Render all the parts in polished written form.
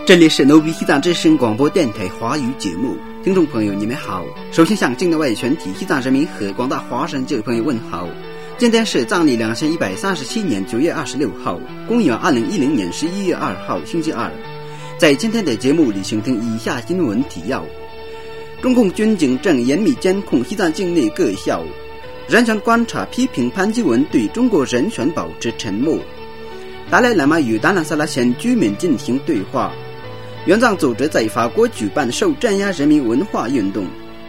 这里是 Novi 西藏之声广播电台华语节目，听众朋友你们好。首先向境内外全体西藏人民和广大华人教友朋友问好。今天是藏历2137年9月26号，公元2010年11月2号星期二。在今天的节目里，请听以下新闻提要：中共军警正严密监控西藏境内各校，人权观察批评潘基文对中国人权保持沉默。达赖喇嘛与达兰萨拉县居民进行对话。援藏组织在法国举办受镇压人民文化运动。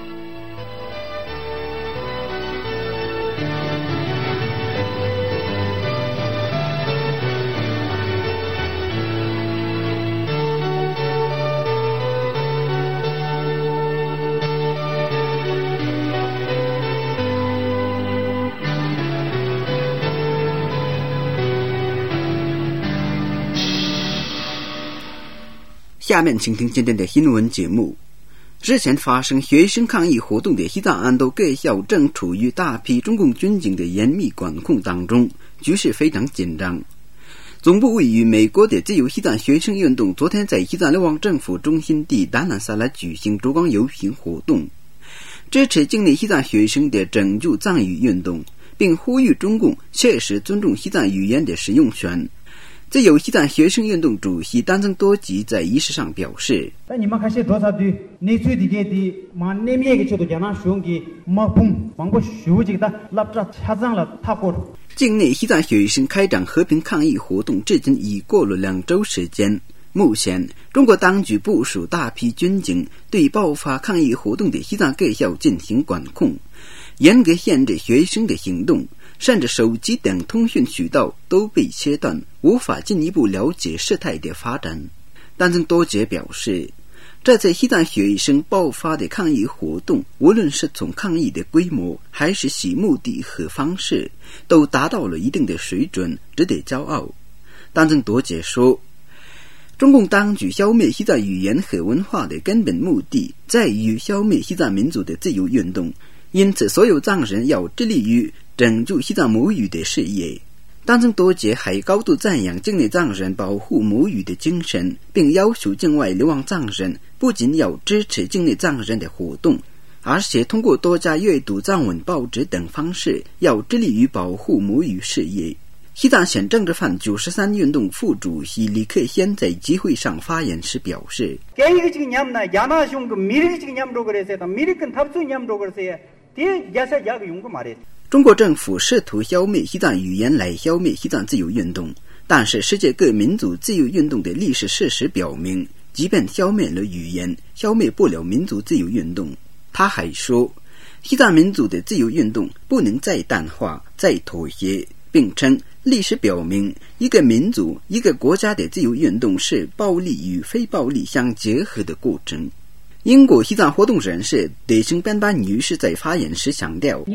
下面请听今天的新闻节目。日前发生学生抗议活动的西藏安多各校正处于大批中共军警的严密管控当中，局势非常紧张。总部位于美国的自由西藏学生运动昨天在西藏流亡政府中心地达兰萨拉举行烛光游行活动，支持境内西藏学生的拯救藏语运动，并呼吁中共切实尊重西藏语言的使用权。自由西藏学生运动主席丹增多吉在仪式上表示，境内西藏学生开展和平抗议活动至今已过了2周时间。目前中国当局部署大批军警对爆发抗议活动的西藏各校进行管控，严格限制学生的行动，甚至手机等通讯渠道都被切断，无法进一步了解事态的发展。丹增多杰表示，这次西藏学生爆发的抗议活动，无论是从抗议的规模还是其目的和方式，都达到了一定的水准，值得骄傲。丹增多杰说，中共当局消灭西藏语言和文化的根本目的在于消灭西藏民族的自由运动，因此所有藏人要致力于拯救西藏母语的事业。丹增多杰还高度赞扬境内藏人保护母语的精神，并要求境外流亡藏人不仅要支持境内藏人的活动，而且通过多加阅读藏文报纸等方式，要致力于保护母语事业。西藏县政治犯93运动副主席李克先在集会上发言时表示，中国政府试图消灭西藏语言来消灭西藏自由运动，但是世界各民族自由运动的历史事实表明，即便消灭了语言，消灭不了民族自由运动。他还说，西藏民族的自由运动不能再淡化、再妥协，并称历史表明，一个民族、一个国家的自由运动是暴力与非暴力相结合的过程。英国西藏活动人士德生班巴女士在发言时强调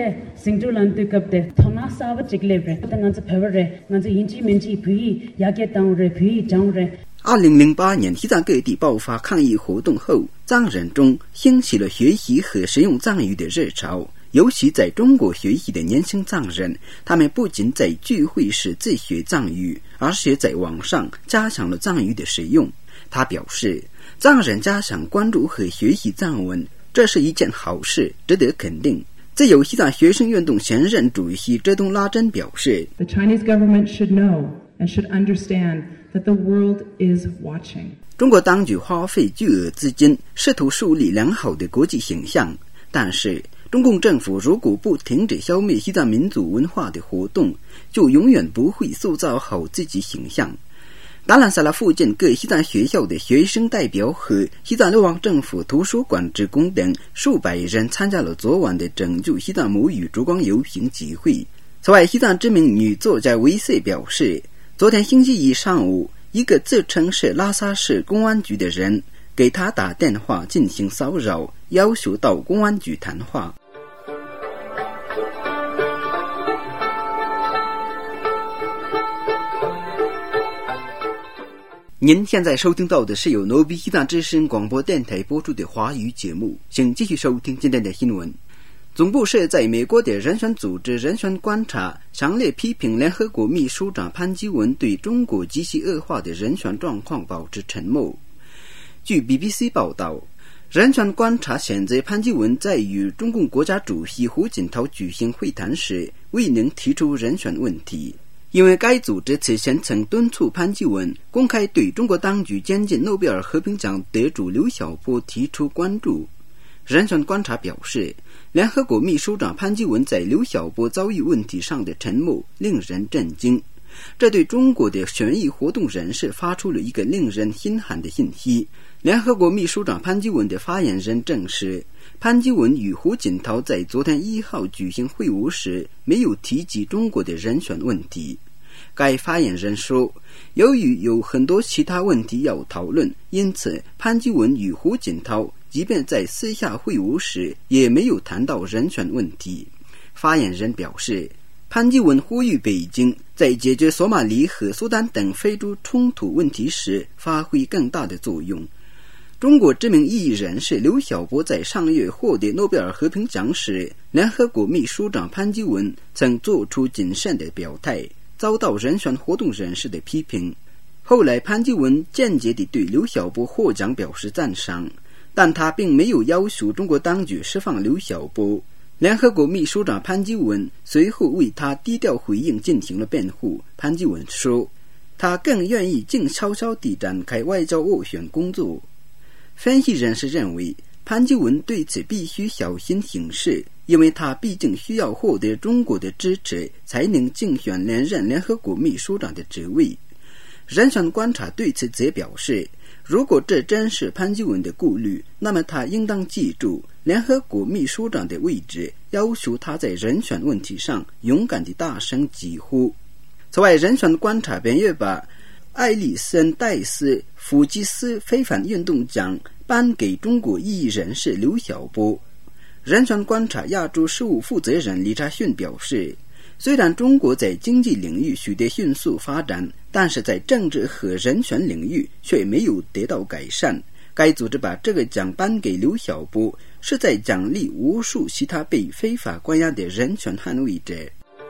，2008年西藏各地爆发抗议活动后，藏人中兴起了学习和使用藏语的热潮，尤其在中国学习的年轻藏人，他们不仅在聚会时自学藏语，而且在网上加强了藏语的使用。他表示，藏人加强关注和学习藏文，这是一件好事，值得肯定。自由西藏学生运动前任主席哲东拉珍表示， The Chinese government should know and should understand that the world is watching. 中国当局花费巨额资金，试图树立良好的国际形象，但是中共政府如果不停止消灭西藏民族文化的活动，就永远不会塑造好自己形象。达兰萨拉附近各西藏学校的学生代表和西藏流亡政府图书馆职工等数百人参加了昨晚的拯救西藏母语烛光游行集会。此外，西藏知名女作家维塞表示，昨天星期一上午，一个自称是拉萨市公安局的人给她打电话进行骚扰，要求到公安局谈话。您现在收听到的是由 Novi 西藏之声广播电台播出的华语节目，请继续收听今天的新闻。 总部设在美国的人权组织人权观察强烈批评联合国秘书长潘基文对中国极其恶化的人权状况保持沉默。据 BBC 报道，人权观察谴责潘基文在与中共国家主席胡锦涛举行会谈时未能提出人权问题，因为该组织此前曾敦促潘基文公开对中国当局监禁诺贝尔和平奖得主刘晓波提出关注。人权观察表示，联合国秘书长潘基文在刘晓波遭遇问题上的沉默令人震惊，这对中国的权益活动人士发出了一个令人心寒的信息。联合国秘书长潘基文的发言人证实，潘基文与胡锦涛在昨天1号举行会晤时没有提及中国的人权问题。该发言人说，由于有很多其他问题要讨论，因此潘基文与胡锦涛即便在私下会晤时也没有谈到人权问题。发言人表示，潘基文呼吁北京在解决索马里和苏丹等非洲冲突问题时发挥更大的作用。中国知名异议人士刘晓波在上月获得诺贝尔和平奖时，联合国秘书长潘基文曾做出谨慎的表态，遭到人权活动人士的批评。后来潘基文间接地对刘晓波获奖表示赞赏，但他并没有要求中国当局释放刘晓波。联合国秘书长潘基文随后为他低调回应进行了辩护。潘基文说，他更愿意静悄悄地展开外交斡旋工作。分析人士认为，潘基文对此必须小心行事，因为他毕竟需要获得中国的支持才能竞选连任联合国秘书长的职位。人权观察对此则表示，如果这真是潘基文的顾虑，那么他应当记住联合国秘书长的位置，要求他在人权问题上勇敢地大声疾呼。此外，人权观察本月把艾利森戴斯弗吉斯非凡运动奖颁给中国异议人士刘晓波。人权观察亚洲事务负责人李查逊表示，虽然中国在经济领域取得迅速发展，但是在政治和人权领域却没有得到改善。该组织把这个奖颁给刘晓波，是在奖励无数其他被非法关押的人权捍卫者。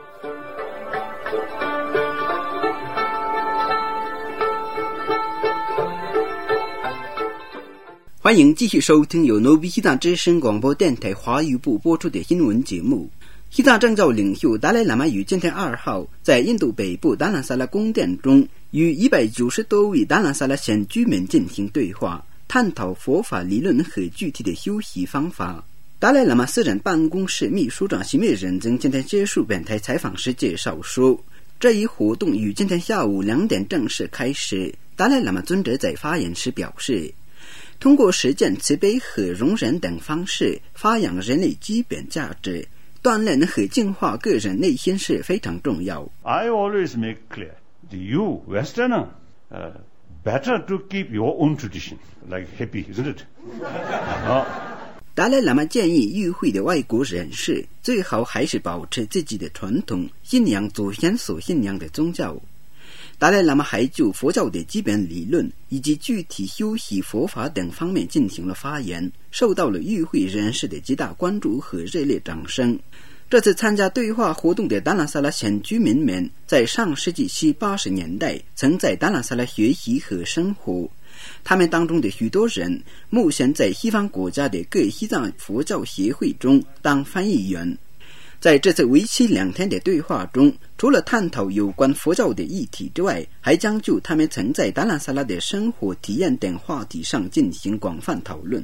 欢迎继续收听由诺比西藏之声广播电台华语部播出的新闻节目。西藏政教领袖达赖喇嘛于今天2号在印度北部达兰萨拉宫殿中与190多位达兰萨拉县居民进行对话，探讨佛法理论和具体的修习方法。达赖喇嘛私人办公室秘书长席灭仁增今天接受本台采访时介绍说，这一活动于今天下午2点正式开始。达赖喇嘛尊者在发言时表示，通过实践慈悲和容忍等方式发扬人类基本价值，锻炼和净化个人内心是非常重要。 I always make clear that you, Westerner, better to keep your own tradition, like happy, isn't it? 达赖喇嘛建议与会的外国人士最好还是保持自己的传统，信仰祖先所信仰的宗教。达赖喇嘛还就佛教的基本理论以及具体修习佛法等方面进行了发言，受到了与会人士的极大关注和热烈掌声。这次参加对话活动的达兰萨拉县居民们在上世纪70-80年代曾在达兰萨拉学习和生活，他们当中的许多人目前在西方国家的各西藏佛教协会中当翻译员。在这次为期2天的对话中，除了探讨有关佛教的议题之外，还将就他们曾在达兰萨拉的生活体验等话题上进行广泛讨论。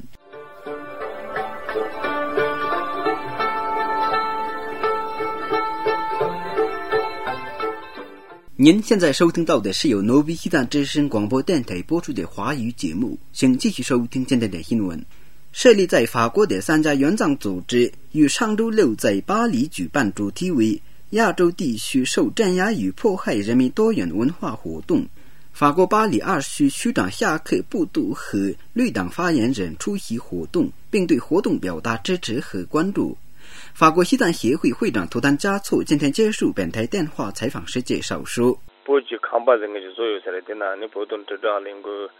您现在收听到的是由诺比西藏之声广播电台播出的华语节目，请继续收听今天的新闻。设立在法国的3家援藏组织于上周六在巴黎举办主题为亚洲地区受镇压与迫害人民多元文化活动。法国巴黎2区区长夏克·布杜和绿党发言人出席活动，并对活动表达支持和关注。法国西藏协会会长图丹加措今天接受本台电话采访时介绍说，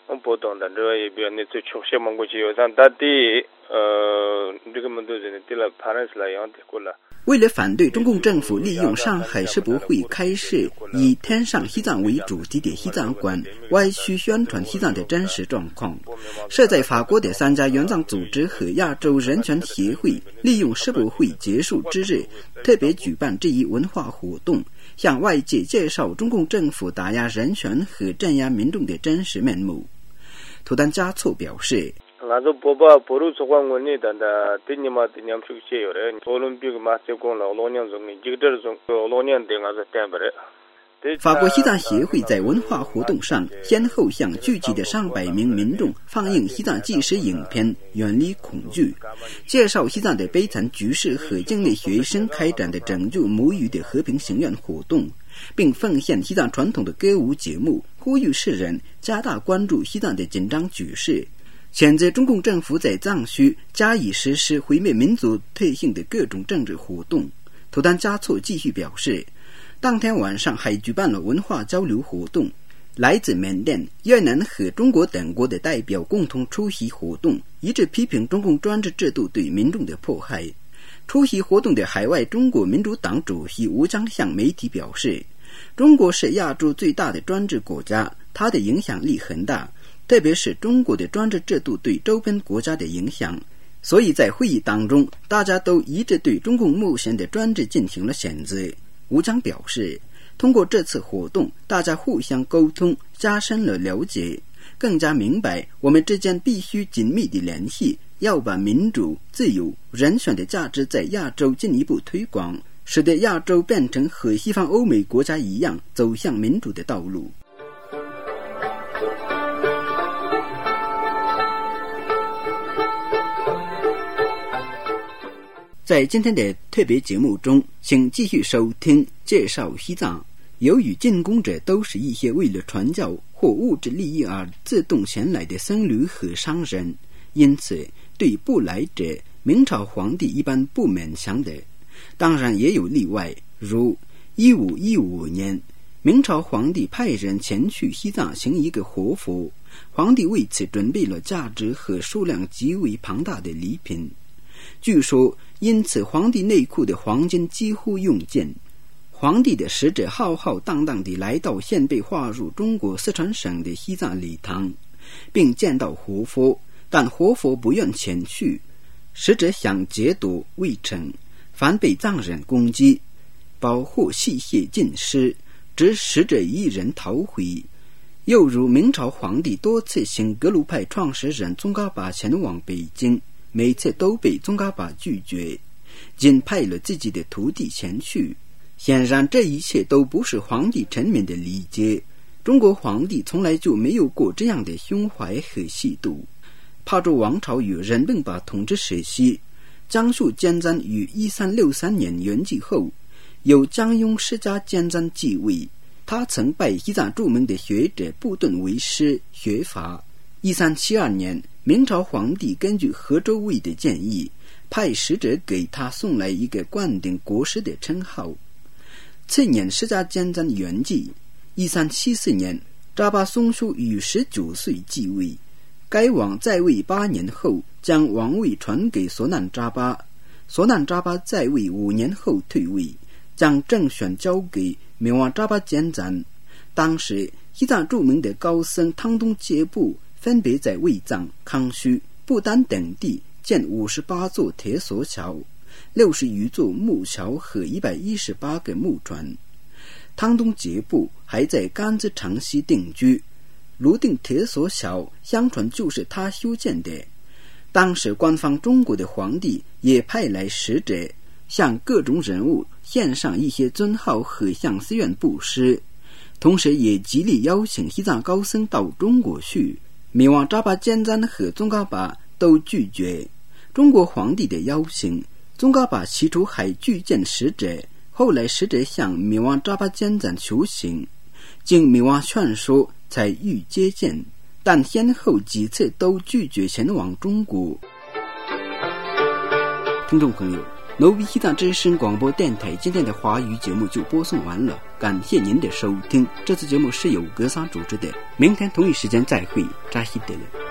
活动的，这也比较那最出色蒙古去有上大地这个门都是对了，反正是来样的过了。 为了反对中共政府利用上海世博会开设以天上西藏为主题的西藏馆，歪曲宣传西藏的真实状况，设在法国的3家援藏组织和亚洲人权协会利用世博会结束之日，特别举办这一文化活动，向外界介绍中共政府打压人权和镇压民众的真实面目。图丹加措表示， 나도 보바 보루 소관원이 단다 되니마 되냠 숙제요래 올림픽 마스콘 로년 중에 지그들 중 로년 대가서 땜버래。 法国西藏协会在文化活动上先后向聚集的上百名民众放映西藏纪实影片《远离恐惧》，介绍西藏的悲惨局势和经历学生开展的拯救母语的和平行愿活动，并奉献西藏传统的歌舞节目，呼吁世人加大关注西藏的紧张局势，谴责中共政府在藏区加以实施毁灭民族特性的各种政治活动。图丹加措继续表示，当天晚上还举办了文化交流活动，来自缅甸、越南和中国等国的代表共同出席活动，一致批评中共专制制度对民众的迫害。出席活动的海外中国民主党主席吴江向媒体表示，中国是亚洲最大的专制国家，它的影响力很大，特别是中国的专制制度对周边国家的影响，所以在会议当中，大家都一致对中共目前的专制进行了谴责。吴江表示，通过这次活动，大家互相沟通，加深了了解，更加明白我们之间必须紧密地联系，要把民主、自由、人权的价值在亚洲进一步推广，使得亚洲变成和西方欧美国家一样走向民主的道路。在今天的特别节目中，请继续收听介绍西藏。由于进攻者都是一些为了传教或物质利益而自动前来的僧侣和商人，因此对不来者，明朝皇帝一般不勉强的。当然也有例外，如1515年，明朝皇帝派人前去西藏行一个活佛，皇帝为此准备了价值和数量极为庞大的礼品。据说因此皇帝内库的黄金几乎用尽。皇帝的使者浩浩荡荡地来到现被划入中国四川省的西藏礼堂，并见到活佛，但活佛不愿前去。使者想劫夺未成，反被藏人攻击，保护器械尽失，只使者一人逃回。又如明朝皇帝多次请格鲁派创始人宗喀巴前往北京，每次都被宗喀巴拒绝，仅派了自己的徒弟前去。显然这一切都不是皇帝臣民的理解，中国皇帝从来就没有过这样的胸怀和气度。帕竹王朝与人并把统治时期，江苏监赞于1363年圆寂后，由江雍世家监赞继位，他曾拜西藏著名的学者布顿为师学法。1372年，明朝皇帝根据何周卫的建议，派使者给他送来一个灌顶国师的称号。次年世家监赞圆寂，1374年扎巴松叔于19岁继位，该王在位8年后将王位传给索难扎巴，索难扎巴在位5年后退位，将政权交给敏旺扎巴监赞。当时西藏著名的高僧汤东杰布分别在卫藏、康虚、不丹等地建58座铁索桥，60余座木桥和118个木船。汤东杰布还在甘孜长溪定居，泸定铁索桥相传就是他修建的。当时官方中国的皇帝也派来使者，向各种人物献上一些尊号和向寺院布施，同时也极力邀请西藏高僧到中国去。敏旺扎巴监赞和宗喀巴都拒绝中国皇帝的邀请。宗喀巴起初还拒见使者，后来使者向敏旺扎巴监赞求情，经敏旺劝说才欲接见，但先后几次都拒绝前往中国。听众朋友， 挪威西藏之声广播电台今天的华语节目就播送完了，感谢您的收听。这次节目是由格桑主持的，明天同一时间再会，扎西德勒。